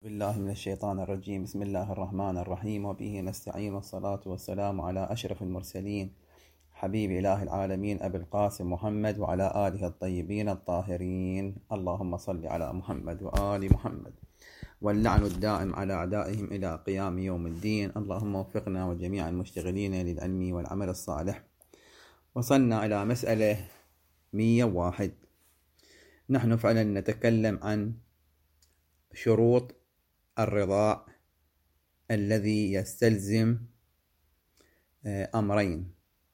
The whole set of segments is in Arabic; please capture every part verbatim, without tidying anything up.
بالله من الشيطان الرجيم. بسم الله الرحمن الرحيم، وبه نستعين، والصلاة والسلام على أشرف المرسلين حبيب إله العالمين أبي القاسم محمد وعلى آله الطيبين الطاهرين. اللهم صل على محمد وآل محمد، واللعن الدائم على أعدائهم إلى قيام يوم الدين. اللهم وفقنا وجميع المشتغلين للعلم والعمل الصالح. وصلنا إلى مسألة مئة وواحد. نحن فعلا نتكلم عن شروط الرضاع الذي يستلزم أمرين.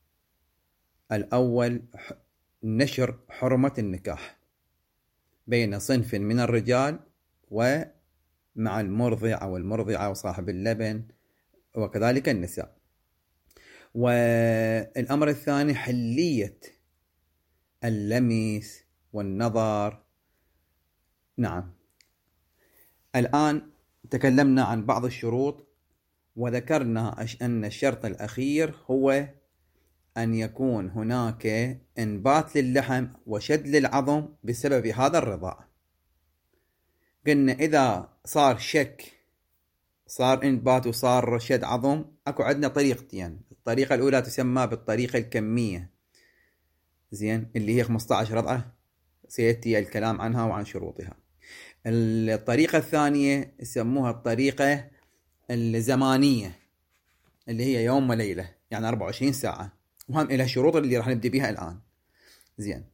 الأول نشر حرمة النكاح بين صنف من الرجال ومع المرضع أو المرضعة وصاحب اللبن، وكذلك النساء. والأمر الثاني حلية اللمس والنظر. نعم، الآن تكلمنا عن بعض الشروط، وذكرنا أن الشرط الأخير هو أن يكون هناك انبات للحم وشد للعظم بسبب هذا الرضاع. قلنا إذا صار شك، صار انبات وصار شد عظم، أكو عندنا طريقتين. الطريقة الأولى تسمى بالطريقة الكمية، زين، اللي هي خمسة عشر رضعة، سيأتي الكلام عنها وعن شروطها. الطريقة الثانية يسموها الطريقة الزمانية، اللي هي يوم وليلة، يعني أربعة وعشرين ساعة، وهم إلى الشروط اللي راح نبدأ بها الآن. زين.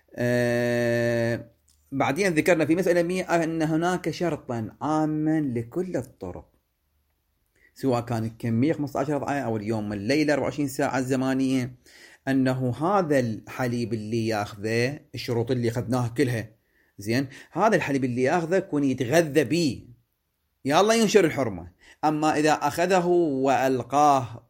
آه بعدين ذكرنا في مسألة مئة أن هناك شرطا عاما لكل الطرق، سواء كان الكمية خمسة عشر رضعة أو اليوم والليلة أربعة وعشرين ساعة الزمانية، أنه هذا الحليب اللي ياخذه، الشروط اللي أخذناها كلها، زين، هذا الحليب اللي ياخذه يكون يتغذى به، يلا ينشر الحرمة. أما إذا أخذه وألقاه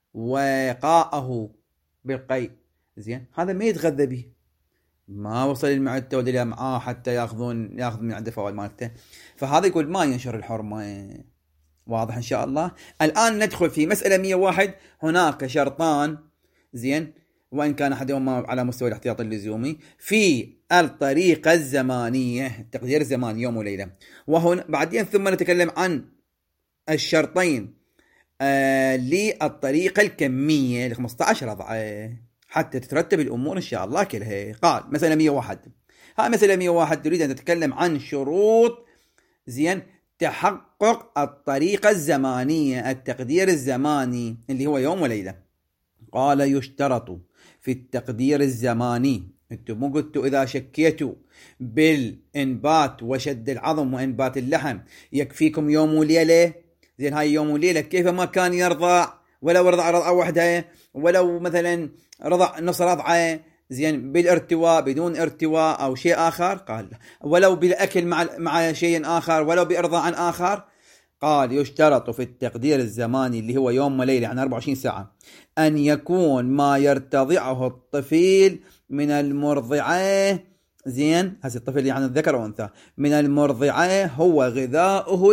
وقاءه بالقيء، زين، هذا ما يتغذى به، ما وصل المعدة ولا معاه حتى ياخذون ياخذ من عنده فوائد مالته، فهذا يقول ما ينشر الحرمة. واضح إن شاء الله. الآن ندخل في مسألة مئة وواحد. هناك شرطان، زين، وإن كان أحدهما على مستوى الاحتياط اللزومي، في الطريقة الزمانية، تقدير الزمان يوم وليلة. وهنا بعدين ثم نتكلم عن الشرطين آه للطريقة الكمية ل خمسة عشر رضعة، حتى تترتب الأمور إن شاء الله كلها. قال مثلا مئة وواحد، ها مثلا مئة وواحد تريد أن تتكلم عن شروط، زين، تحقق الطريقة الزمانية، التقدير الزماني اللي هو يوم وليلة. قال يشترط في التقدير الزماني، انتم مو قلتوا اذا شكيتوا بالانبات وشد العظم وانبات اللحم يكفيكم يوم وليله؟ زين، هاي يوم وليله كيف ما كان يرضع، ولو رضع رضعه واحده، ولو مثلا رضع نص رضعه، زين، بالارتواء بدون ارتواء او شيء اخر، قال ولو بالاكل مع مع شيء اخر، ولو بارضاع اخر. قال يشترط في التقدير الزماني اللي هو يوم وليلة، يعني أربعة وعشرين ساعة، أن يكون ما يرتضعه الطفل من المرضعة، زين، هذا الطفل يعني الذكر وأنثى، من المرضعة هو غذاؤه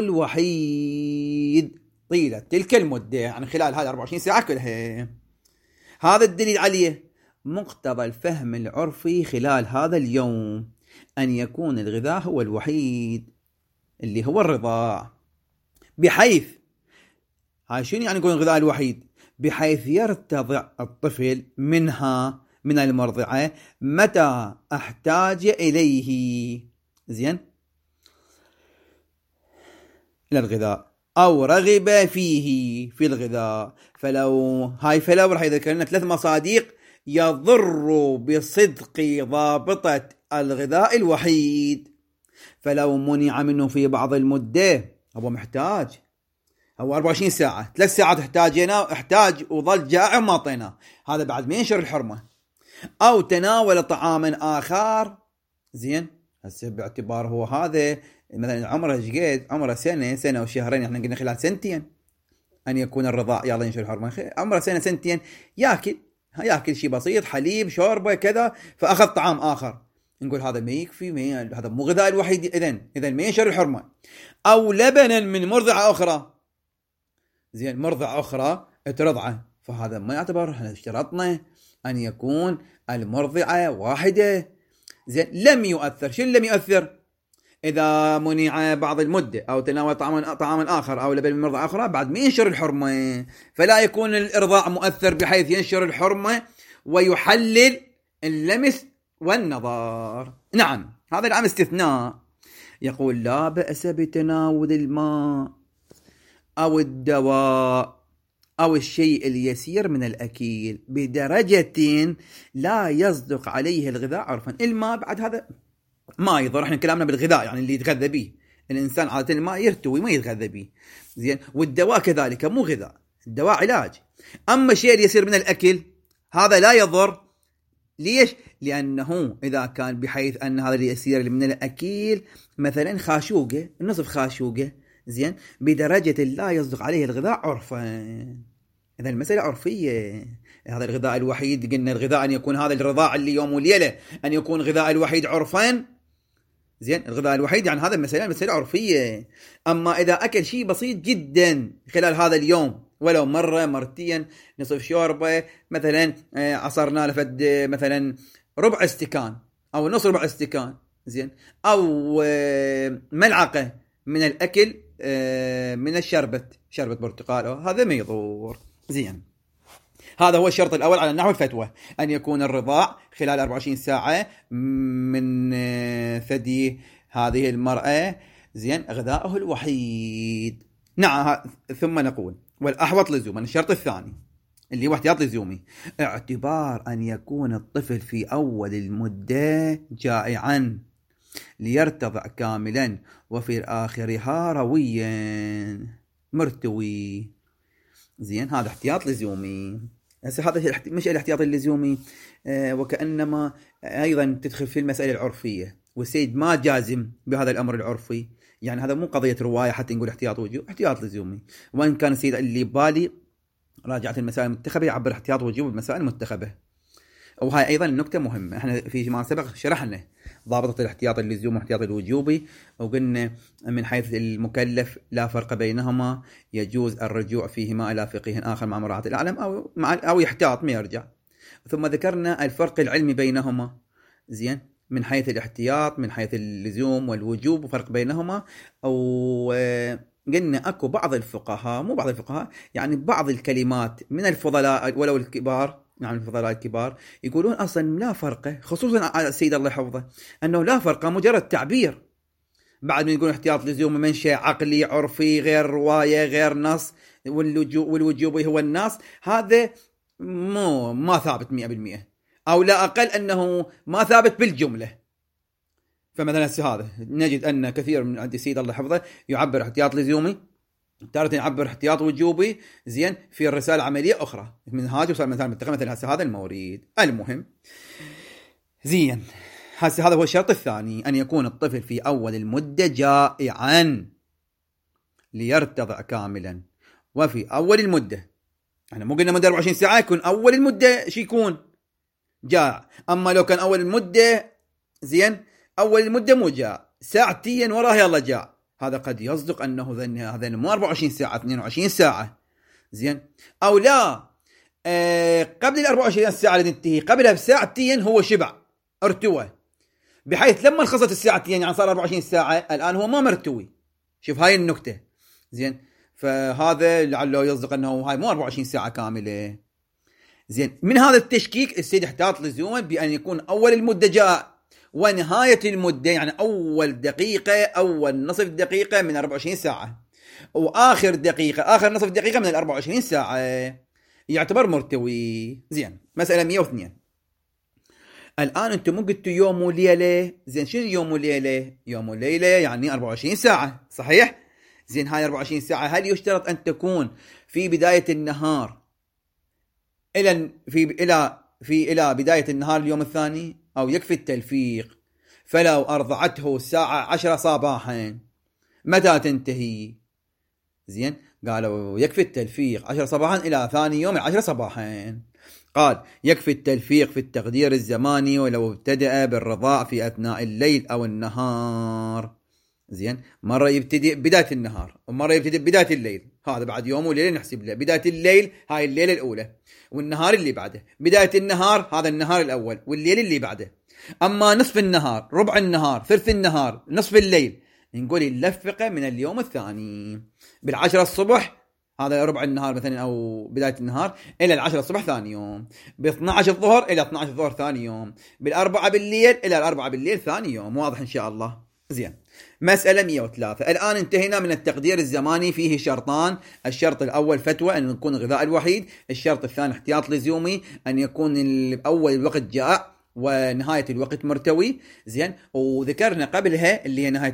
الوحيد طيلة تلك المدة، يعني خلال هذه أربعة وعشرين ساعة كلها. هذا الدليل عليه مقتضى الفهم العرفي خلال هذا اليوم، أن يكون الغذاء هو الوحيد اللي هو الرضاع، بحيث هاي شنو يعني يكون الغذاء الوحيد؟ بحيث يرتضع الطفل منها، من المرضعة، متى احتاج إليه، زين، إلى الغذاء، أو رغب فيه في الغذاء. فلو هاي فلو راح يذكر لنا ثلاث مصادق يضر بصدق ضابطة الغذاء الوحيد. فلو منع منه في بعض المدة، هو محتاج، هو أربعة وعشرين ساعة، ثلاث ساعات احتاجنا احتاج وظل جائع ما طينا، هذا بعد ما ينشر الحرمة. أو تناول طعاما آخر، زين، هسه باعتبار هو هذا مثلا عمره جيد، عمره سنة سنة وشهرين، احنا قلنا خلال سنتين أن يكون الرضاع يلا ينشر الحرمة، عمره سنة سنتين، يأكل يأكل شيء بسيط، حليب، شوربة، كذا، فأخذ طعام آخر، نقول هذا ما يكفي، ما هذا مو غذاء الوحيد، إذن إذن ما ينشر الحرمة. أو لبنا من مرضعة أخرى، زين، مرضعة أخرى ترضعه، فهذا ما يعتبر. احنا اشترطنا أن يكون المرضعة واحدة، زين، لم يؤثر. شو لم يؤثر؟ إذا منع بعض المدة أو تناول طعاما طعاما آخر أو لبن من مرضى أخرى بعد ما ينشر الحرمة، فلا يكون الإرضاع مؤثر بحيث ينشر الحرمة ويحلل اللمس والنظر. نعم، هذا العام استثناء. يقول لا بأس بتناول الماء أو الدواء أو الشيء اليسير من الأكل بدرجة لا يصدق عليه الغذاء عرفا. الماء بعد هذا ما يضر، احنا كلامنا بالغذاء يعني اللي يتغذى به الإنسان، عادة الماء يرتوي ما يتغذى به، زين. والدواء كذلك مو غذاء، الدواء علاج. أما الشيء اليسير من الأكل هذا لا يضر. ليش؟ لأنه إذا كان بحيث أن هذا اليسير من الأكل مثلا خاشوقة، نصف خاشوقة، زين، بدرجة لا يصدق عليه الغذاء عرفا. إذا المسألة عرفية. هذا الغذاء الوحيد، قلنا الغذاء أن يكون هذا الرضاع اللي يوم وليلة أن يكون غذاء الوحيد عرفا، زين. الغذاء الوحيد يعني هذا المسألة المسألة عرفية. أما إذا أكل شيء بسيط جدا خلال هذا اليوم، ولو مرة مرتين، نصف شوربة مثلا، عصرنا لفد مثلا ربع استكان أو نص ربع استكان، زين، أو ملعقة من الأكل من الشربة، شربة برتقال، هذا ما يضر، زين. هذا هو الشرط الأول على نحو الفتوى، أن يكون الرضاع خلال أربعة وعشرين ساعة من ثدي هذه المرأة، زين، غذاؤه الوحيد. نعم. ثم نقول والأحوط لزوما، الشرط الثاني اللي هو احتياط لزومي، اعتبار أن يكون الطفل في أول المدة جائعا ليرتضع كاملا وفي آخرها رويا مرتوي، زين. هذا احتياط لزومي. هسه هذا مش الاحتياط اللزومي، آه وكأنما أيضا تدخل في المسألة العرفية، والسيد ما جازم بهذا الأمر العرفي، يعني هذا مو قضية رواية حتى نقول احتياط وجوب، احتياط لزومي. وإن كان السيد اللي بالي راجعت المسائل المنتخبة يعبر احتياط وجوب بالمسائل المنتخبة. وهاي أيضا النكتة مهمة، احنا في ما سبق شرحنا ضابطة الاحتياط اللزومي والاحتياط الوجوبي، وقلنا من حيث المكلف لا فرق بينهما، يجوز الرجوع فيهما إلى فقيه آخر مع مراعاة الأعلم، أو مع أو يحتاط ما يرجع. ثم ذكرنا الفرق العلمي بينهما، زين، من حيث الاحتياط من حيث اللزوم والوجوب وفرق بينهما. أو قلنا أكو بعض الفقهاء، مو بعض الفقهاء يعني بعض الكلمات من الفضلاء ولو الكبار، نعم الفضلاء الكبار، يقولون أصلا لا فرق، خصوصا على السيد الله يحفظه، أنه لا فرق، مجرد تعبير. بعد ما يقول احتياط لزوم منشأ عقلي عرفي غير رواية غير نص، والوجوب هو النص، هذا مو ما ثابت مئة بالمئة، أو لا أقل أنه ما ثابت بالجملة. فمثلا هذا نجد أن كثير من عند السيد الله يحفظه يعبر احتياط لزومي، تارة يعبر احتياط وجوبي، زين، في الرسالة عملية أخرى من هذا وصار مثلا منتخب مثل هسه هذا المورد. المهم، زين، هسه هذا هو الشرط الثاني، أن يكون الطفل في أول المدة جائعا ليرتضع كاملا وفي أول المدة. احنا مو قلنا مدة أربعة وعشرين ساعة، يكون أول المدة شي يكون جاع. أما لو كان أول المدة، زين، أول المدة مو جاع، ساعتين وراه يلا جاع، هذا قد يصدق أنه هذا مو أربعة وعشرين ساعة اثنين وعشرين ساعة، زين. أو لا، آه قبل ال أربعة وعشرين ساعة اللي تنتهي قبلها بساعتين هو شبع ارتوى، بحيث لما انخلصت الساعتين يعني صار أربعة وعشرين ساعة الآن هو ما مرتوي. شوف هاي النكتة، زين. فهذا لعله يصدق أنه هاي مو أربعة وعشرين ساعة كاملة، زين. من هذا التشكيك السيد احتاط لزوما بأن يكون أول المدة جاء ونهاية المدة يعني أول دقيقة أول نصف دقيقة من أربعة وعشرين ساعة، وآخر دقيقة آخر نصف دقيقة من الأربعة وعشرين ساعة يعتبر مرتوي، زين. مسألة مئة واثنين. الآن أنتم مو قلتوا يوم وليلة، زين. شنو يوم وليلة؟ يوم وليلة يعني أربعة وعشرين ساعة، صحيح؟ زين. هاي أربعة وعشرين ساعة هل يشترط أن تكون في بداية النهار إلى في إلى في إلى بداية النهار اليوم الثاني، أو يكفي التلفيق؟ فلو أرضعته الساعة عشرة صباحا متى تنتهي؟ زين، قالوا يكفي التلفيق عشرة صباحا إلى ثاني يوم عشرة صباحا. قال يكفي التلفيق في التقدير الزماني ولو ابتدأ بالرضاع في أثناء الليل أو النهار، زين. مرة يبتدئ بداية النهار ومرة يبتدئ بداية الليل، هذا بعد يوم وليلة نحسب له. بداية الليل هاي الليلة الأولى، والنهار اللي بعده. بداية النهار هذا النهار الأول والليل اللي بعده. أما نصف النهار، ربع النهار، ثلث النهار، نصف الليل، نقول اللفقة من اليوم الثاني. بالعشرة الصبح هذا ربع النهار مثلا أو بداية النهار إلى العشرة الصبح ثاني يوم، باثنى عشر الظهر إلى اثنى عشر الظهر ثاني يوم، بالأربعة بالليل إلى الأربعة بالليل ثاني يوم. واضح إن شاء الله؟ زين. مسألة مئة وثلاثة. الآن انتهينا من التقدير الزماني، فيه شرطان: الشرط الأول فتوى أن يكون الغذاء الوحيد، الشرط الثاني احتياط لزومي أن يكون أول الوقت جائع ونهاية الوقت مرتوي. زين. وذكرنا قبلها اللي هي نهاية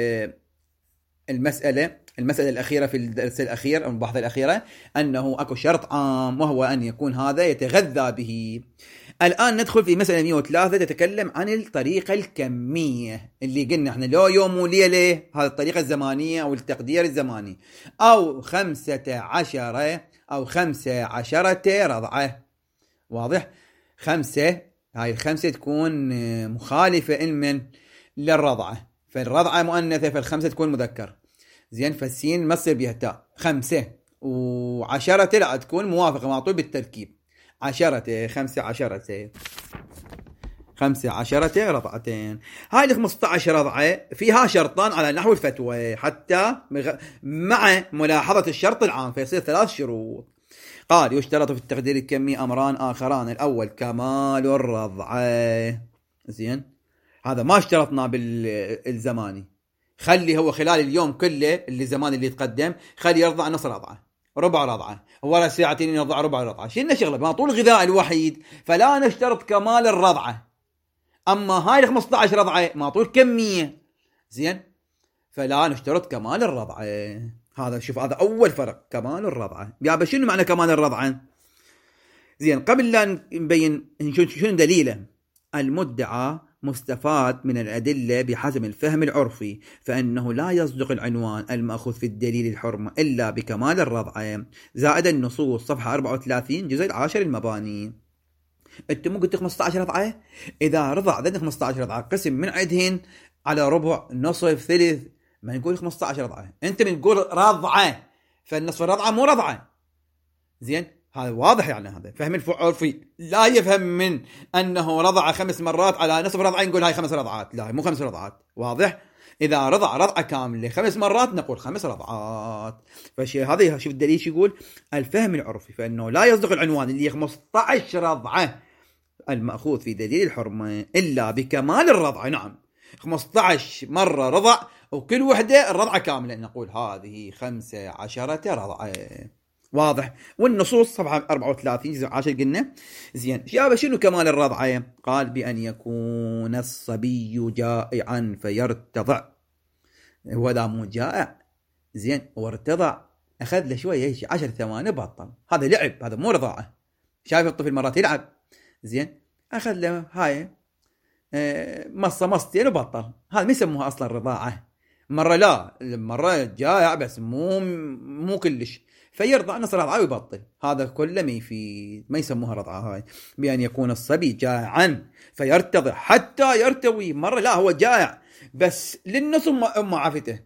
المسألة المسألة الأخيرة في الدرس الأخير أو البحث الأخيرة أنه أكو شرط عام وهو أن يكون هذا يتغذى به. الآن ندخل في مسألة مئة وثلاثة تتكلم عن الطريقة الكمية اللي قلنا احنا لو يوم وليلة، هذه الطريقة الزمانية أو التقدير الزماني، أو خمسة عشر أو خمسة عشرة رضعة. واضح؟ خمسة، هاي الخمسة تكون مخالفة علما للرضعة، فالرضعة مؤنثة فالخمسة تكون مذكر. زين. فالسين ما تصير بها تاء. خمسة وعشرة لا تكون موافقة مع طول بالتركيب. عشرة، خمسة عشرة، خمسة عشرة رضعتين. هاي الخمسة عشر رضعة فيها شرطان على نحو الفتوى حتى مع ملاحظة الشرط العام، فيصير ثلاث شروط. قال: يشترط في التقدير الكمي أمران آخران: الأول كمال الرضعة. زين. هذا ما اشترطنا بالزماني، خلي هو خلال اليوم كله اللي زمان اللي يتقدم خلي يرضع نص رضعة، ربع رضعة، ولا ساعتين يرضع ربع رضعة. شلنا شغله ما طول غذاء الوحيد، فلا نشترط كمال الرضعة. أما هاي ال خمسة عشر رضعة ما طول كمية. زين. فلا نشترط كمال الرضعة. هذا شوف هذا أول فرق، كمال الرضعة. يا شنو معنى كمال الرضعة؟ زين. قبل لا نبين شنو دليله، المدعى مستفاد من الأدلة بحسب الفهم العرفي، فإنه لا يصدق العنوان المأخوذ في الدليل الحرمة إلا بكمال الرضعة. زائد النصوص صفحة أربعة وثلاثين جزء العاشر المباني. أنت مو قلت خمسة عشر رضعة؟ إذا رضع ذن خمسة عشر رضعة قسم من عدهن على ربع، نصف، ثلث، ما نقول خمسة عشر رضعة، أنت بنقول رضعة، فالنصف الرضعة مو رضعة. زين. هذا واضح يعني، هذا فهم العرفي لا يفهم من أنه رضع خمس مرات على نصف رضعة نقول هاي خمس رضعات، لا مو خمس رضعات. واضح؟ إذا رضع رضعة كاملة خمس مرات نقول خمس رضعات. فشيء هذا شوف الدليل شو يقول: الفهم العرفي، فإنه لا يصدق العنوان اللي خمسة عشر رضعة المأخوذ في دليل الحرمة إلا بكمال الرضعة. نعم، خمسة عشر مرة رضع وكل وحدة الرضعة كاملة نقول هذه خمسة عشرة رضعة. واضح؟ والنصوص صفحة أربعة وثلاثين جزء عاشر قلنا. زين. شابه شنو كمال الرضعة؟ قال: بأن يكون الصبي جائعا فيرتضع. هو ذا مو جائع. زين. وارتضع أخذ له شوية عشر ثواني بطل، هذا لعب، هذا مو رضاعة. شايف الطفل مرات يلعب. زين. أخذ له هاي اه مصة مصتين وبطل، هذا ما يسموها أصلا رضاعة. مرة لا، مرة جائع بس مو مو كلش، فيرضع نص رضعة ويبطل، هذا كله ما يفيد، ما يسموها رضعة هاي. بأن يكون الصبي جائعا فيرتضع حتى يرتوي. مرة لا هو جائع بس للنص أم عافته،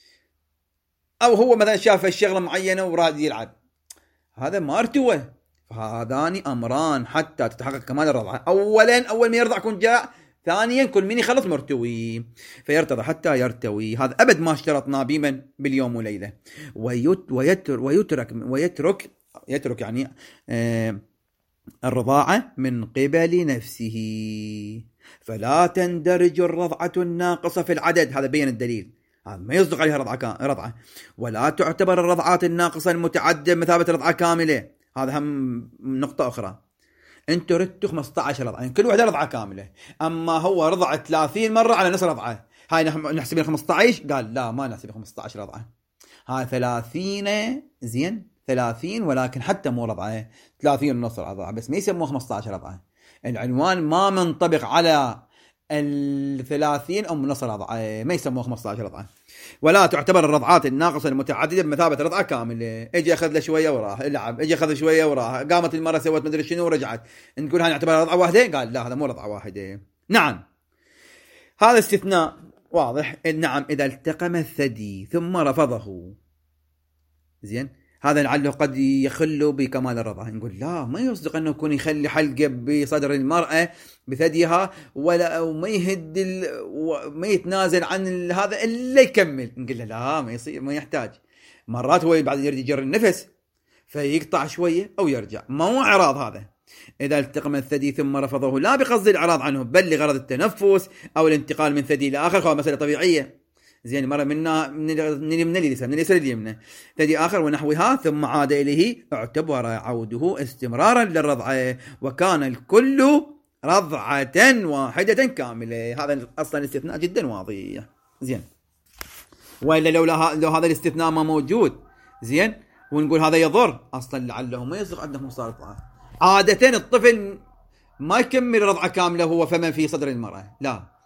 أو هو مثلا شاف الشغلة معينة وراد يلعب، هذا ما ارتوى. فهذان أمران حتى تتحقق كمال الرضعة: أولا أول ما يرضع يكون جائع، ثانيا كل من يخلص مرتوي، فيرتضع حتى يرتوي. هذا أبد ما اشترطنا بمن باليوم وليلة. ويت ويتر ويترك ويترك يترك يعني آه الرضاعة من قبل نفسه، فلا تندرج الرضعة الناقصة في العدد. هذا بين الدليل، هذا ما يصدق عليها رضعة رضعة. ولا تعتبر الرضعات الناقصة المتعددة مثابة رضعة كاملة. هذا هم نقطة أخرى. انتوا ردتوا خمسة عشر رضعة، يعني كل واحدة رضعة كاملة، أما هو رضع ثلاثين مرة على نص رضعة، هاي نحسب خمسة عشر. قال لا ما نحسب خمسة عشر رضعة، هاي ثلاثين. زين. ثلاثين ولكن حتى مو رضعة، ثلاثين نص رضعة بس ما يسموه خمسة عشر رضعة. العنوان ما منطبق على الثلاثين أو نص رضعة، ما يسموه خمسة عشر رضعة. ولا تعتبر الرضعات الناقصة المتعددة بمثابة رضعة كاملة. اجي اخذ له شوية وراه العب، اجي اخذ شوية وراه، قامت المرة سوت مدري شنو ورجعت، نقول هاي نعتبرها رضعة واحدة؟ قال لا هذا مو رضعة واحدة. نعم، هذا استثناء واضح. نعم، إذا التقم الثدي ثم رفضه. زين. هذا لعله قد يخل بكمال الرضاعة. نقول لا، ما يصدق أنه يكون يخلي حلقة بصدر المرأة بثديها ولا وما يهد وما يتنازل عن هذا إلا يكمل. نقول له لا، ما يصير، ما يحتاج. مرات هو بعد يريد يجر النفس فيقطع شوية أو يرجع، ما هو إعراض. هذا إذا التقم الثدي ثم رفضه لا بقصد الإعراض عنه بل لغرض التنفس أو الانتقال من ثدي لآخر، فهو مسألة طبيعية. زين، مرة منا من من اليسار من اليسار لليمنى ثدي آخر ونحوها ثم عاد إليه، اعتبر عوده استمرارا للرضعة وكان الكل رضعة واحدة كاملة. هذا أصلا الاستثناء جدا واضح. زين، وإلا لو لو هذا الاستثناء ما موجود زين ونقول هذا يضر، أصلا لعله ما يصدق عندهم مصارعة. عادة الطفل ما يكمل رضعة كاملة هو فمن في صدر المرأة، لا،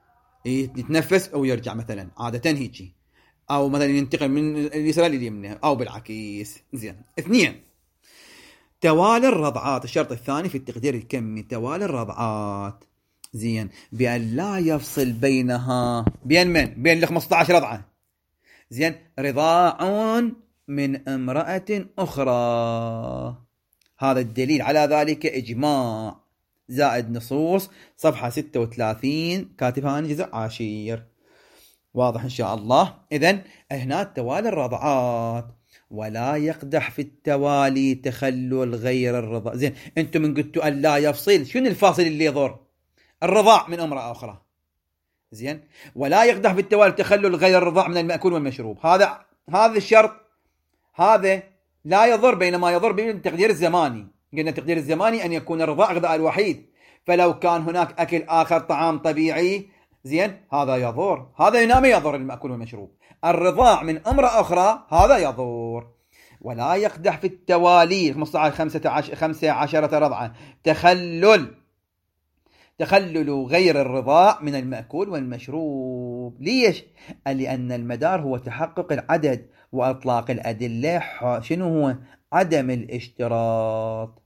يتنفس أو يرجع مثلا، عادة هيجي، أو مثلا ينتقل من اليسار لليمنى أو بالعكس. زين. اثنين، توالي الرضعات. الشرط الثاني في التقدير الكمي توالي الرضعات. زين، بأن لا يفصل بينها بين من بين ال خمسة عشر رضعة. زين، رضاع من امرأة أخرى. هذا الدليل على ذلك إجماع زائد نصوص صفحة ستة وثلاثين كاتبها جزء عاشر. واضح إن شاء الله. إذن هنا توالي الرضعات ولا يقدح في التوالي تخلل غير الرضاع. زين، أنتم من قلتوا أن لا يفصل، شنو الفاصل اللي يضر؟ الرضاع من امرأة أخرى. زين، ولا يقدح في التوالي تخلل غير الرضاع من المأكول والمشروب. هذا هذا الشرط هذا لا يضر، بينما يضر بالتقدير الزماني. قلنا التقدير الزماني أن يكون الرضاع غذاء الوحيد، فلو كان هناك أكل آخر طعام طبيعي زين هذا يضر. هذا ينام يضر المأكول والمشروب. الرضاع من امرأة أخرى هذا يضر. ولا يقدح في التوالي خمسة عشرة رضعة تخلل تخلل غير الرضاع من المأكول والمشروب. ليش؟ لأن المدار هو تحقق العدد وأطلاق الأدلة. شنو هو؟ عدم الاشتراط.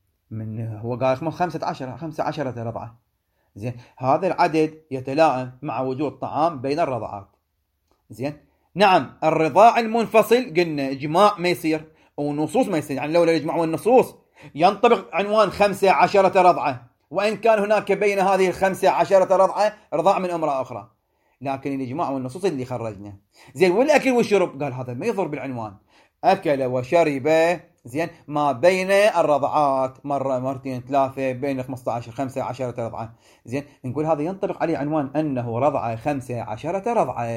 من هو قال خمسة عشر خمسة عشرة رضعة. زين، هذا العدد يتلائم مع وجود طعام بين الرضعات. زين، نعم، الرضاع المنفصل قلنا إجماع ما يصير ونصوص ما يصير. يعني لولا الإجماع والنصوص ينطبق عنوان خمسة عشرة رضعة، وإن كان هناك بين هذه الخمسة عشرة رضعة رضاع من امرأة أخرى، لكن الإجماع والنصوص اللي خرجنا. زين، والأكل والشرب قال هذا ما يضر بالعنوان. أكل وشرب زين ما بين الرضعات مرة مرتين ثلاثة بين خمسة عشر خمسة عشرة رضعة. زين، نقول هذا ينطبق عليه عنوان أنه رضعة خمسة عشرة رضعة.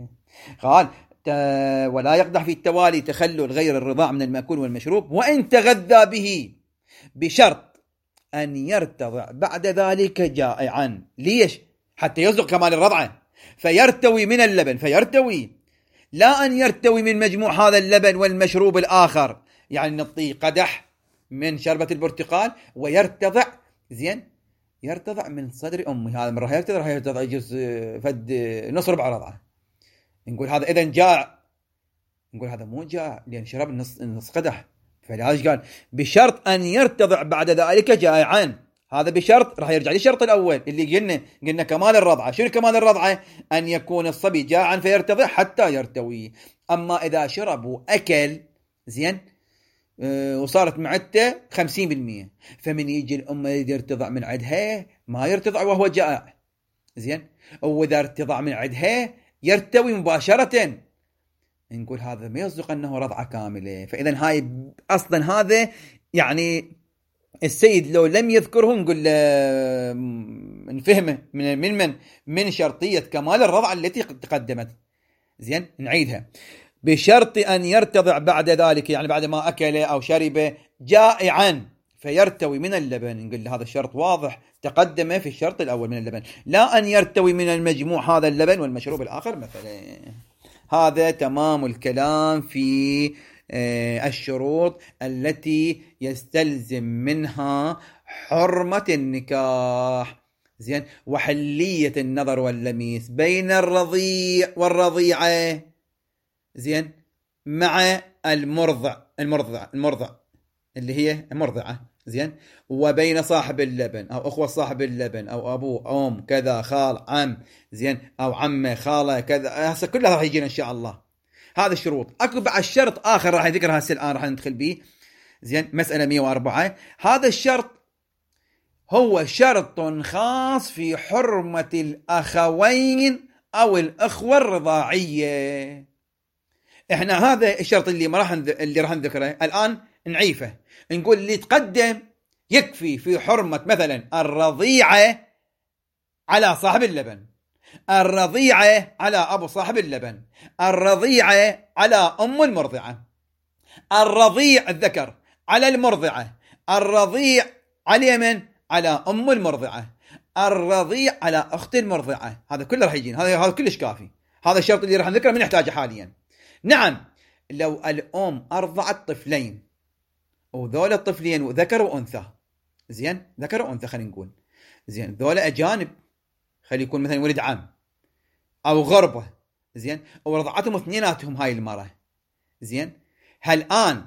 قال ولا يقدح في التوالي تخلل غير الرضاع من المأكول والمشروب وإن تغذى به بشرط أن يرتضع بعد ذلك جائعا. ليش؟ حتى يصدق كمال الرضعة، فيرتوي من اللبن فيرتوي، لا أن يرتوي من مجموع هذا اللبن والمشروب الآخر. يعني نعطيه قدح من شربة البرتقال ويرتضع. زين، يرتضع من صدر أمه. هذا مرة يرتضع راح يرتضع يجوز فد نص ربع رضعة. نقول هذا إذن جاع. نقول هذا مو جاع لأن شرب نص نص قدح. فلذلك قال بشرط أن يرتضع بعد ذلك جائعا. هذا بشرط راح يرجع للشرط الأول اللي قلنا قلنا كمال الرضعة. شنو كمال الرضعة؟ أن يكون الصبي جاعا فيرتضع حتى يرتوي. أما إذا شربوا أكل زين أه وصارت معدته خمسين بالمية، فمن يجي الأم يرتضع من عدها ما يرتضع وهو جائع. زين، وإذا ارتضع من عدها يرتوي مباشرة. نقول هذا ما يصدق أنه رضعة كاملة. فإذا هاي أصلا هذا يعني السيد لو لم يذكره نقول نفهمه من من من من شرطية كمال الرضعة التي تقدمت. زين، نعيدها. بشرط أن يرتضع بعد ذلك، يعني بعد ما أكل أو شرب جائعا فيرتوي من اللبن. نقول هذا الشرط واضح تقدم في الشرط الأول من اللبن، لا أن يرتوي من المجموع هذا اللبن والمشروب الآخر مثلا. هذا تمام الكلام في الشروط التي يستلزم منها حرمة النكاح. زين، وحلية النظر واللميس بين الرضيع والرضيعة. زين، مع المرضع المرضع المرضع اللي هي المرضعة. زين، وبين صاحب اللبن أو أخوة صاحب اللبن أو أبوه أم كذا خال عم. زين، أو عمه خالة كذا. هسه كلها راح يجينا إن شاء الله. هذا الشروط. اكو بعد شرط اخر راح نذكرها هسه الان راح ندخل به. زين، مسألة مئة وأربعة. هذا الشرط هو شرط خاص في حرمة الأخوين أو الأخوة الرضاعية. إحنا هذا الشرط اللي ما راح اللي راح نذكره الآن نعيفه، نقول اللي تقدم يكفي في حرمة مثلا الرضيعة على صاحب اللبن، الرضيعة على أبو صاحب اللبن، الرضيعة على أم المرضعة، الرضيع الذكر على المرضعة، الرضيع على اليمن على أم المرضعة، الرضيع على أخت المرضعة. هذا كله راح يجين، هذا هذا كلش كافي. هذا الشرط اللي راح نذكره من نحتاجه حاليا. نعم، لو الأم أرضعت طفلين وذول الطفلين ذكر وأنثى، زين، ذكر وأنثى خلينا نقول، زين، ذول أجانب، خلي يكون مثلا ولد عم أو غربة، زين، ورضعتهم اثنيناتهم هاي المرة، زين، هالآن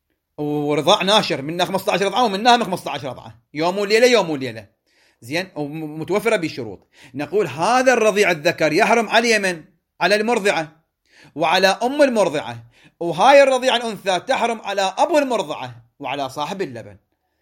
ورضاع ناشر، منها خمسة عشر رضعة ومنها خمسة عشر رضعة، يوم وليلة يوم وليلة، زين، ومتوفرة بالشروط. نقول هذا الرضيع الذكر يحرم على اليمن على المرضعة وعلى أم المرضعة، وهاي الرضيعة الأنثى تحرم على أبو المرضعة وعلى صاحب اللبن.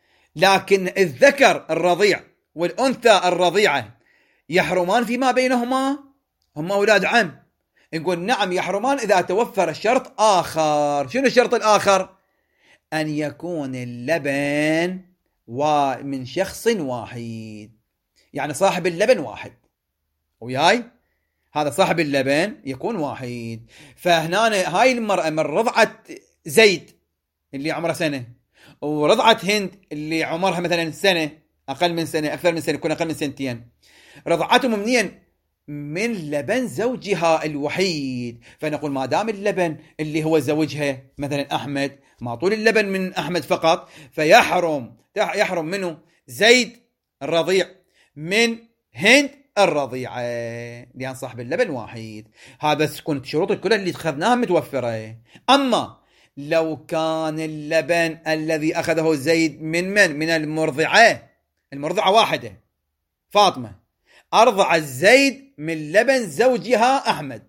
لكن الذكر الرضيع والأنثى الرضيعة يحرمان فيما بينهما، هم أولاد عم. نقول نعم يحرمان إذا توفر شرط آخر. شنو الشرط الآخر؟ أن يكون اللبن ومن شخص واحد، يعني صاحب اللبن واحد وياي، هذا صاحب اللبن يكون واحد. فهنا هاي المرأة من رضعت زيد اللي عمره سنة ورضعت هند اللي عمرها مثلا سنة، أقل من سنة، أكثر من سنة، يكون أقل من سنتين، رضعتهم منين؟ من لبن زوجها الوحيد. فنقول ما دام اللبن اللي هو زوجها مثلا أحمد ما طول اللبن من أحمد فقط، فيحرم يحرم منه زيد الرضيع من هند الرضيعة، لأن صاحب اللبن واحد. هذا تكون شروط كلها اللي أخذناها متوفرة. أما لو كان اللبن الذي أخذه زيد من من من المرضعة، المرضعة واحدة فاطمة، أرضع زيد من لبن زوجها أحمد،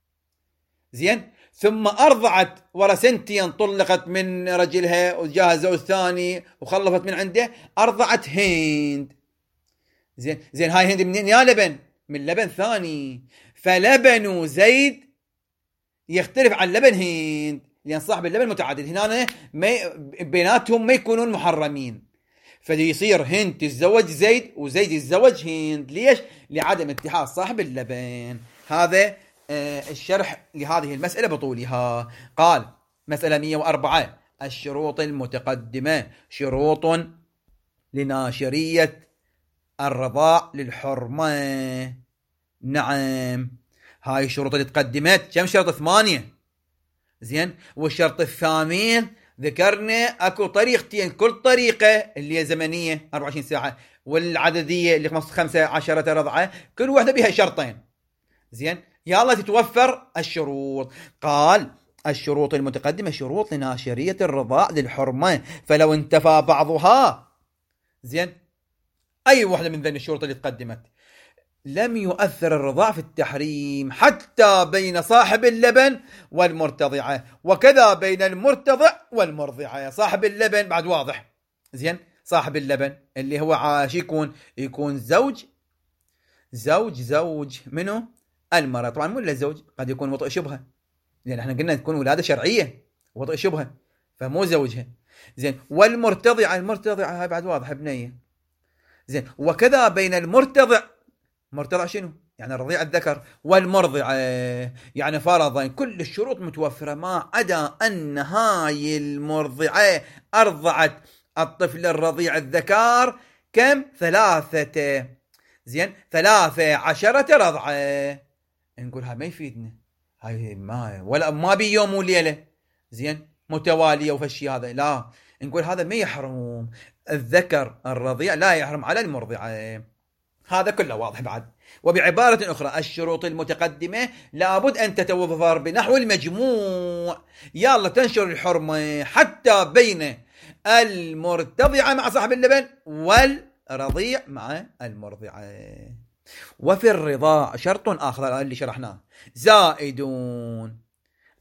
زين، ثم أرضعت ورا سنتين طلقت من رجلها وجاها زوج ثاني وخلفت من عنده، أرضعت هند، زين زين هاي هند منين يا لبن؟ من لبن ثاني. فلبن زيد يختلف عن لبن هند، لأن صاحب اللبن متعدد، هنا بيناتهم ما يكونون محرمين، فيصير هند تتزوج زيد وزيد يتزوج هند. ليش؟ لعدم اتحاد صاحب اللبن. هذا آه الشرح لهذه المسألة بطولها. قال مسألة مئة وأربعة: الشروط المتقدمة شروط لناشرية الرضاع للحرمة. نعم، هاي الشروط اللي تقدمت كم شرط؟ ثمانية، زين. والشرط الثامن ذكرنا اكو طريقتين، كل طريقة اللي هي زمنية أربعة وعشرين ساعة، والعددية اللي خمسة عشرة رضعة، كل واحدة بها شرطين، زين. يلا تتوفر الشروط. قال الشروط المتقدمة شروط لناشرية الرضاع للحرمة، فلو انتفى بعضها، زين، أي واحدة من ذين الشروط اللي تقدمت، لم يؤثر الرضاع في التحريم، حتى بين صاحب اللبن والمرتضعة، وكذا بين المرتضع والمرضعة. صاحب اللبن بعد واضح، زين، صاحب اللبن اللي هو عاش يكون يكون زوج زوج زوج منه المرأة، طبعا مو الا زوج، قد يكون وطئ شبهة، لأن احنا قلنا تكون ولادة شرعية، وطئ شبهة فمو زوجها، زين. والمرتضعة، المرتضعة هاي بعد واضح بنية، زين. وكذا بين المرتضع، مرتضع شنو؟ يعني الرضيع الذكر، والمرضعة، يعني فرضا كل الشروط متوفرة، ما عدا أن هاي المرضعة أرضعت الطفل الرضيع الذكر كم؟ ثلاثة، زين، ثلاثة عشرة رضعة. نقول هاي ما يفيدنا، هاي ما ولا ما بيوم وليلة، زين، متوالية وفشي، هذا لا. نقول هذا ما يحرم الذكر الرضيع، لا يحرم على المرضعة. هذا كله واضح بعد. وبعبارة أخرى الشروط المتقدمة لابد أن تتوفر بنحو المجموع، يلا تنشر الحرمة حتى بين المرتضعة مع صاحب اللبن والرضيع مع المرضعة. وفي الرضاع شرط آخر اللي شرحناه، زائدون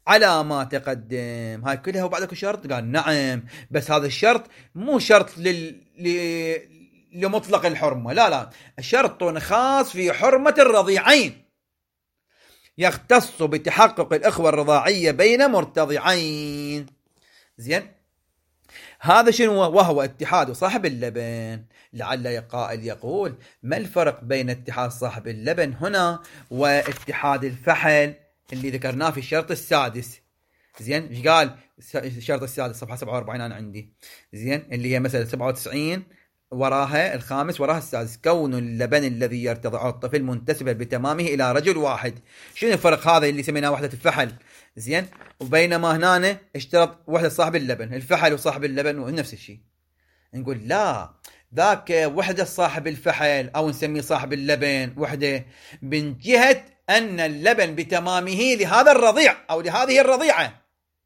على ما تقدم. هاي كلها وبعدك شرط؟ قال نعم، بس هذا الشرط مو شرط لل... ل... لمطلق الحرمة، لا لا، شرط خاص في حرمة الرضيعين، يختص بتحقق الأخوة الرضاعية بين مرتضعين. زين، هذا شنو؟ وهو اتحاد صاحب اللبن. لعل قائل يقول ما الفرق بين اتحاد صاحب اللبن هنا واتحاد الفحل اللي ذكرناه في الشرط السادس؟ زين، ايش قال الشرط السادس؟ صفحة سبعة وأربعين أنا عندي. زين، اللي هي مثلا سبعة وتسعين وراها الخامس وراها السادس، كون اللبن الذي يرتضعه الطفل منتسبا بتمامه إلى رجل واحد. شنو الفرق هذا اللي سميناه وحدة الفحل؟ زين، وبينما هنا اشترط وحدة صاحب اللبن، الفحل وصاحب اللبن نفس الشيء. نقول لا، ذاك وحدة صاحب الفحل أو نسميه صاحب اللبن وحدة من جهة أن اللبن بتمامه لهذا الرضيع أو لهذه الرضيعة،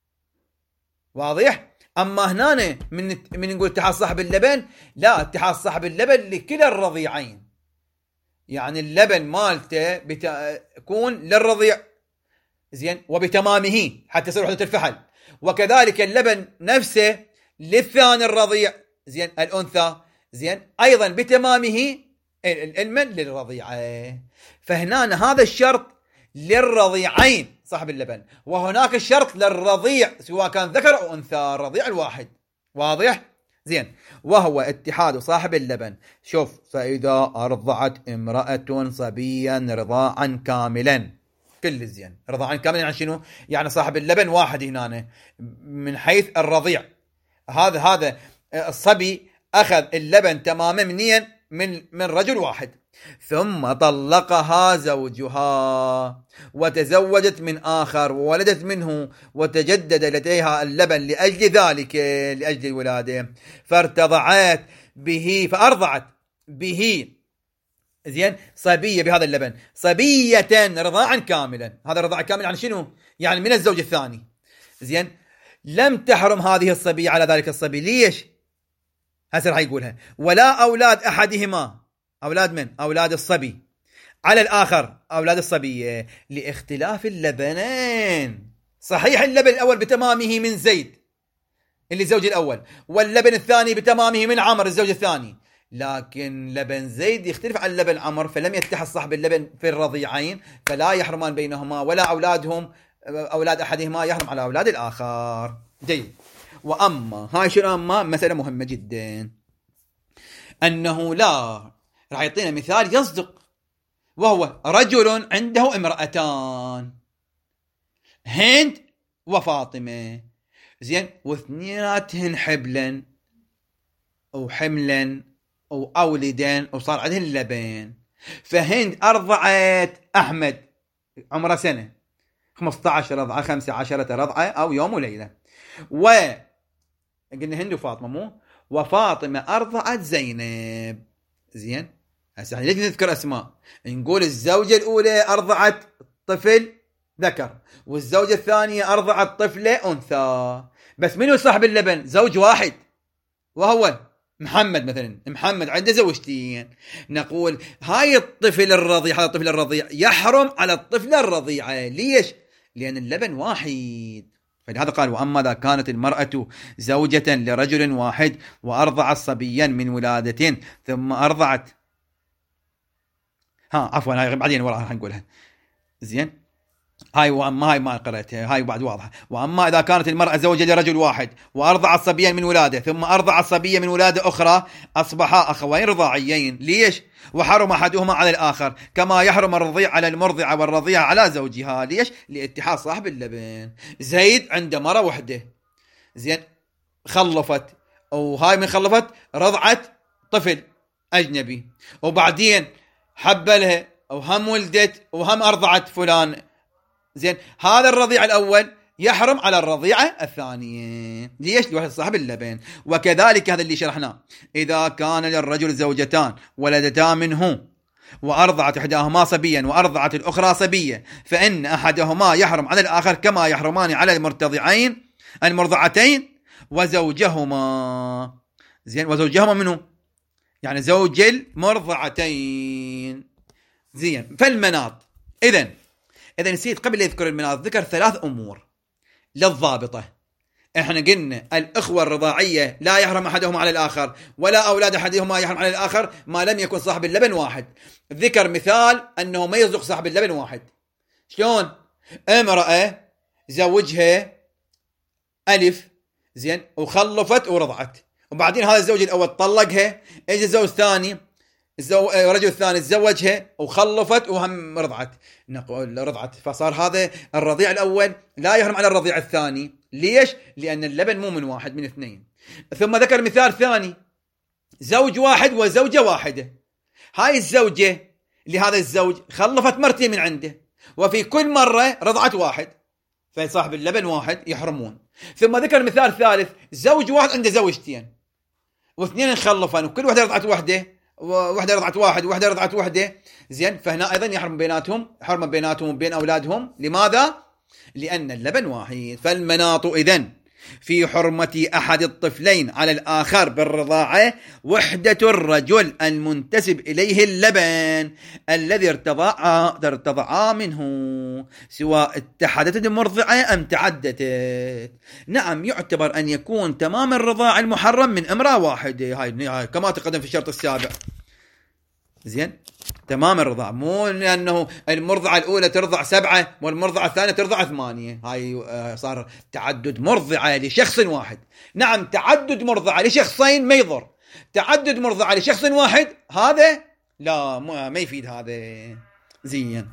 واضح؟ أما هنا من من نقول اتحاد صاحب اللبن، لا، اتحاد صاحب اللبن لكلا الرضيعين، يعني اللبن مالته بيكون للرضيع، زين، وبتمامه حتى يصير وحدة الفحل، وكذلك اللبن نفسه للثاني الرضيع، زين، الأنثى، زين، أيضا بتمامه المن للرضيعة. فهنا هذا الشرط للرضيعين صاحب اللبن، وهناك الشرط للرضيع سواء كان ذكر أو أنثى، الرضيع الواحد، واضح؟ زين، وهو اتحاد صاحب اللبن. شوف، فإذا أرضعت امرأة صبيا رضاعا كاملا، كل زين، رضاعا كاملا يعني شنو؟ يعني صاحب اللبن واحد هنا من حيث الرضيع، هذا هذا الصبي أخذ اللبن تماما منين؟ من من رجل واحد، ثم طلقها زوجها وتزوجت من آخر وولدت منه وتجدد لديها اللبن لأجل ذلك، لأجل الولادة، فارتضعت به فأرضعت به، زين، صبية بهذا اللبن، صبية رضاعا كاملا. هذا الرضاع كامل يعني شنو؟ يعني من الزوج الثاني. زين، لم تحرم هذه الصبية على ذلك الصبي. ليش؟ هسه راح يقولها. ولا أولاد أحدهما، أولاد من؟ أولاد الصبي، على الآخر أولاد الصبية، لاختلاف اللبنين. صحيح اللبن الأول بتمامه من زيد اللي الزوج الأول، واللبن الثاني بتمامه من عمر الزوج الثاني، لكن لبن زيد يختلف عن لبن عمر، فلم يتحد صاحب اللبن في الرضيعين، فلا يحرمان بينهما، ولا أولادهم أولاد أحدهما يحرم على أولاد الآخر. جيد. وأما هاي شنو؟ أما مسألة مهمة جدا، أنه لا، راح يعطينا مثال يصدق، وهو رجل عنده امرأتان، هند وفاطمة، زين، واثنيناتهن حبلا أو حملا أو أولدا وصار عندهن اللبن. فهند أرضعت أحمد عمره سنة، خمسة عشر رضعة، خمسة عشرة رضعة أو يوم وليلة، و قلنا هند وفاطمة مو، وفاطمة أرضعت زينب. زين، هسه ليش نذكر أسماء؟ نقول الزوجة الأولى أرضعت طفل ذكر، والزوجة الثانية أرضعت طفلة أنثى، بس منو صاحب اللبن؟ زوج واحد، وهو محمد. مثلا محمد عنده زوجتين، نقول هاي الطفل الرضيع، هذا الطفل الرضيع يحرم على الطفل الرضيعة. ليش؟ لأن اللبن واحد. فلهذا قال وأما إذا كانت المرأة زوجة لرجل واحد وأرضعت صبيا من ولادة ثم أرضعت، ها عفوا هاي بعدين وراها هنقولها. زين، هاي وأما هاي ما قرأتها، هاي بعد واضحة. وأما إذا كانت المرأة زوجة لرجل واحد وأرضعت صبيا من ولادة ثم أرضعت صبيا من ولادة أخرى، أصبحا أخوين رضاعيين. ليش؟ وحرم أحدهما على الآخر كما يحرم الرضيع على المرضعة والرضيع على زوجها. ليش؟ لاتحاد صاحب اللبن. زيد عنده مرة وحدة، زين، خلفت، وهاي من خلفت رضعت طفل أجنبي، وبعدين حبلها وهم ولدت وهم أرضعت فلان. زين، هذا الرضيع الأول يحرم على الرضيعة الثانية. ليش؟ لوحد صاحب اللبن. وكذلك هذا اللي شرحناه، إذا كان للرجل زوجتان ولدتان منه وأرضعت إحداهما صبيا وأرضعت الأخرى صبية، فإن أحدهما يحرم على الآخر كما يحرمان على المرتضعين المرضعتين وزوجهما. زين، وزوجهما منه يعني زوج المرضعتين. زين، فالمناط، إذن إذا نسيت قبل يذكر المناط ذكر ثلاث أمور. للضابطة. احنا قلنا الأخوة الرضاعية لا يحرم أحدهما على الآخر، ولا أولاد أحدهما يحرم على الآخر ما لم يكن صاحب اللبن واحد. ذكر مثال أنه ما يصدق صاحب اللبن واحد. شلون؟ امرأة زوجها ألف زين وخلفت ورضعت، وبعدين هذا الزوج الأول طلقها، اجى الزوج الثاني الزو... الرجل الثاني تزوجها وخلفت وهم رضعت، نقول رضعت، فصار هذا الرضيع الأول لا يحرم على الرضيع الثاني. ليش؟ لأن اللبن مو من واحد، من اثنين. ثم ذكر مثال ثاني، زوج واحد وزوجة واحدة. هاي الزوجة لهذا الزوج خلفت مرتين من عنده، وفي كل مرة رضعت واحد، فصاحب اللبن واحد يحرمون. ثم ذكر مثال ثالث، زوج واحد عنده زوجتين واثنين خلفان وكل واحدة رضعت واحدة، وواحدة رضعت واحد وواحدة رضعت واحدة، زين، فهنا أيضا يحرم بيناتهم، حرم بيناتهم وبين أولادهم. لماذا؟ لأن اللبن واحد. فالمناط إذن في حرمة أحد الطفلين على الآخر بالرضاعة وحدة الرجل المنتسب إليه اللبن الذي ارتضع ارتضعا منه، سواء اتحدت المرضعة أم تعددت. نعم، يعتبر أن يكون تمام الرضاع المحرم من امرأة واحدة، هاي كما تقدم في الشرط السابع. زين، تمام الرضاع، مو لأنه المرضعة الأولى ترضع سبعة والمرضعة الثانية ترضع ثمانية، هاي صار تعدد مرضعة لشخص واحد. نعم، تعدد مرضعة لشخصين ما يضر، تعدد مرضعة لشخص واحد هذا لا، ما يفيد هذا. زين،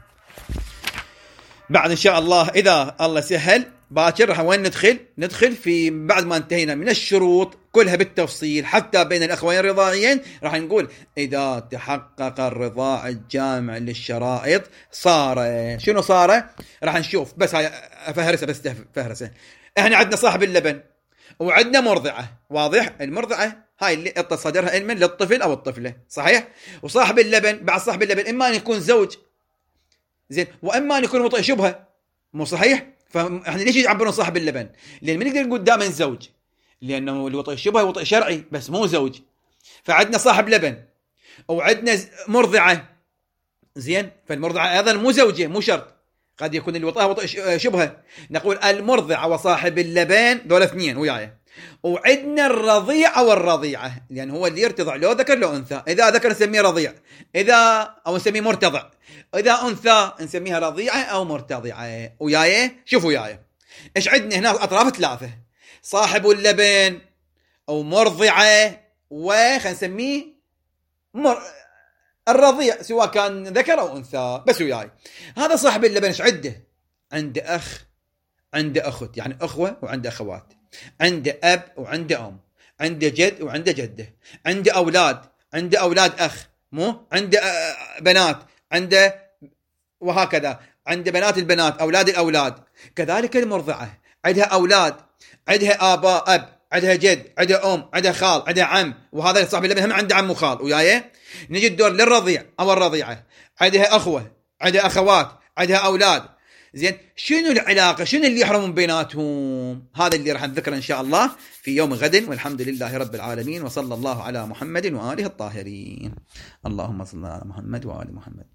بعد إن شاء الله إذا الله سهل باكر راح وين ندخل ندخل في بعد ما انتهينا من الشروط كلها بالتفصيل حتى بين الأخوين الرضاعيين، راح نقول إذا تحقق الرضاع الجامع للشرائط صار شنو صار. راح نشوف، بس هاي فهرسة بس فهرسة. احنا عندنا صاحب اللبن وعندنا مرضعة، واضح؟ المرضعة هاي اللي اعطى صدرها علما للطفل أو الطفلة، صحيح؟ وصاحب اللبن، بعد صاحب اللبن إما أن يكون زوج، زين، وإما أن يكون وطئ شبهة، مو صحيح؟ فاحنا ليش يعبرون صاحب اللبن؟ لأن ما نقدر نقول دائما زوج، لأنه الوطئ الشبهة وطئ شرعي بس مو زوج. فعندنا صاحب لبن وعندنا مرضعة، زين، فالمرضعة أيضا مو زوجة، مو شرط، قد يكون الوطئ وطئ شبهة. نقول المرضعة وصاحب اللبن دول اثنين وياي. وعندنا الرضيع والرضيعة، لأن هو اللي يرتضع لو ذكر لو أنثى. إذا ذكر نسميه رضيع، إذا أو نسميه مرتضع، إذا أنثى نسميها رضيعة أو مرتضعة. وياي شوفوا وياي إيش عندنا هنا أطراف ثلاثة، صاحب اللبن أو مرضعة وخلينا نسميه مر... الرضيع سواء كان ذكر أو أنثى. بس وياي هذا صاحب اللبن إيش عنده؟ عنده أخ، عنده أخت، يعني أخوة وعنده أخوات، عنده أب وعنده أم، عنده جد وعنده جدة، عنده أولاد، عنده أولاد أخ، مو عنده بنات، عنده، وهكذا عنده بنات البنات، أولاد الأولاد. كذلك المرضعة عندها أولاد، عندها آباء أب، عندها جد، عندها أم، عندها خال، عندها عم، وهذا صاحب اللبن هم عنده عم وخال. وياي نجي الدور للرضيع أو الرضيعة، عندها أخوة، عندها أخوات، عندها أولاد. زين، شنو العلاقة؟ شنو اللي يحرمون بيناتهم؟ هذا اللي راح نذكره إن شاء الله في يوم غد، والحمد لله رب العالمين، وصلى الله على محمد وآله الطاهرين. اللهم صل على محمد وآل محمد.